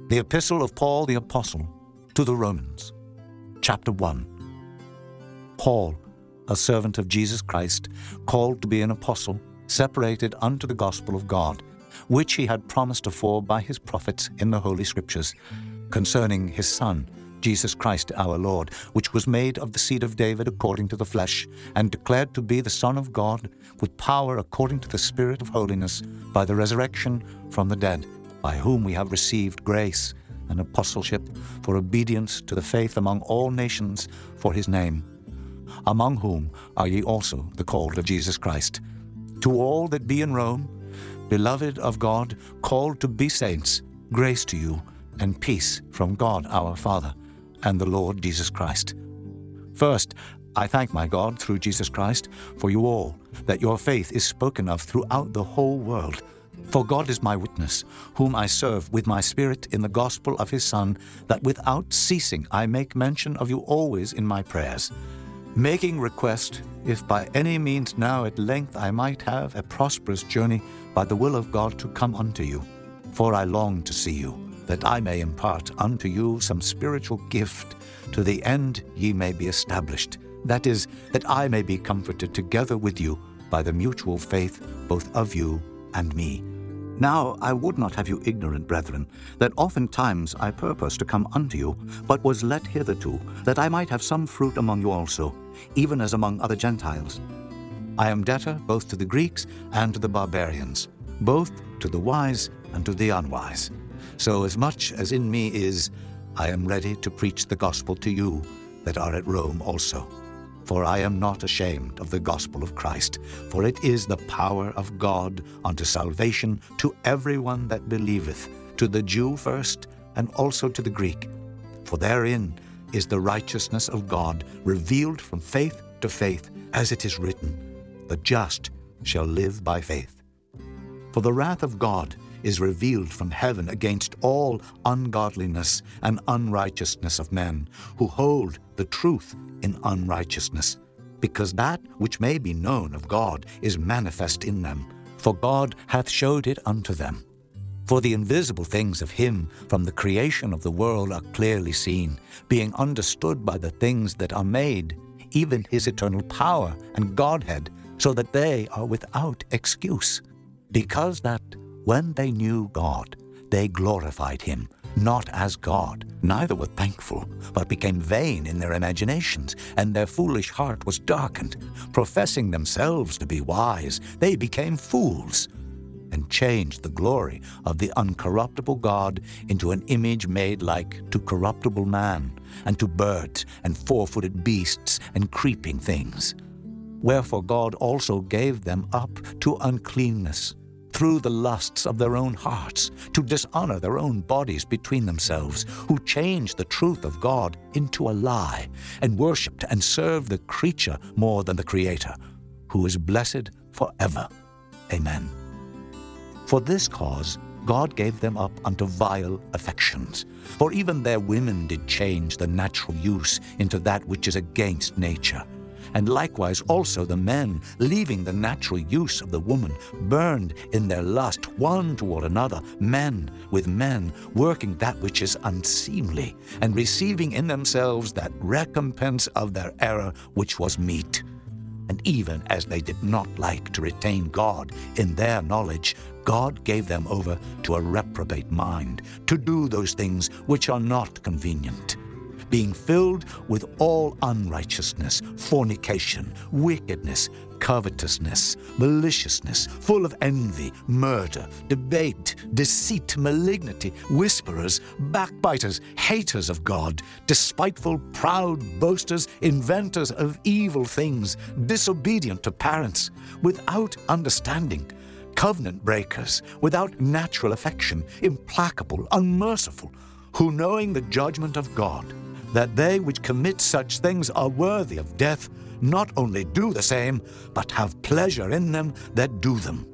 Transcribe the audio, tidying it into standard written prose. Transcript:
The Epistle of Paul the Apostle to the Romans, Chapter 1. Paul, a servant of Jesus Christ, called to be an apostle, separated unto the gospel of God, which he had promised afore by his prophets in the Holy Scriptures, concerning his Son, Jesus Christ our Lord, which was made of the seed of David according to the flesh, and declared to be the Son of God, with power according to the Spirit of holiness, by the resurrection from the dead, by whom we have received grace and apostleship for obedience to the faith among all nations for his name, among whom are ye also the called of Jesus Christ. To all that be in Rome, beloved of God, called to be saints, grace to you and peace from God our Father and the Lord Jesus Christ. First, I thank my God through Jesus Christ for you all, that your faith is spoken of throughout the whole world. For God is my witness, whom I serve with my spirit in the gospel of his Son, that without ceasing I make mention of you always in my prayers, making request, if by any means now at length I might have a prosperous journey by the will of God to come unto you. For I long to see you, that I may impart unto you some spiritual gift, to the end ye may be established, that is, that I may be comforted together with you by the mutual faith both of you and me. Now I would not have you ignorant, brethren, that oftentimes I purposed to come unto you, but was let hitherto, that I might have some fruit among you also, even as among other Gentiles. I am debtor both to the Greeks and to the barbarians, both to the wise and to the unwise. So as much as in me is, I am ready to preach the gospel to you that are at Rome also. For I am not ashamed of the gospel of Christ, for it is the power of God unto salvation to everyone that believeth, to the Jew first, and also to the Greek. For therein is the righteousness of God revealed from faith to faith, as it is written, the just shall live by faith. For the wrath of God is revealed from heaven against all ungodliness and unrighteousness of men, who hold the truth in unrighteousness, because that which may be known of God is manifest in them, for God hath showed it unto them. For the invisible things of him from the creation of the world are clearly seen, being understood by the things that are made, even his eternal power and Godhead, so that they are without excuse. Because that when they knew God, they glorified him, not as God, neither were thankful, but became vain in their imaginations, and their foolish heart was darkened. Professing themselves to be wise, they became fools, and changed the glory of the uncorruptible God into an image made like to corruptible man, and to birds, and four-footed beasts, and creeping things. Wherefore God also gave them up to uncleanness, through the lusts of their own hearts, to dishonor their own bodies between themselves, who changed the truth of God into a lie, and worshipped and served the creature more than the Creator, who is blessed forever. Amen. For this cause God gave them up unto vile affections. For even their women did change the natural use into that which is against nature. And likewise also the men, leaving the natural use of the woman, burned in their lust one toward another, men with men, working that which is unseemly, and receiving in themselves that recompense of their error which was meet. And even as they did not like to retain God in their knowledge, God gave them over to a reprobate mind, to do those things which are not convenient, being filled with all unrighteousness, fornication, wickedness, covetousness, maliciousness, full of envy, murder, debate, deceit, malignity, whisperers, backbiters, haters of God, despiteful, proud, boasters, inventors of evil things, disobedient to parents, without understanding, covenant breakers, without natural affection, implacable, unmerciful, who knowing the judgment of God, that they which commit such things are worthy of death, not only do the same, but have pleasure in them that do them.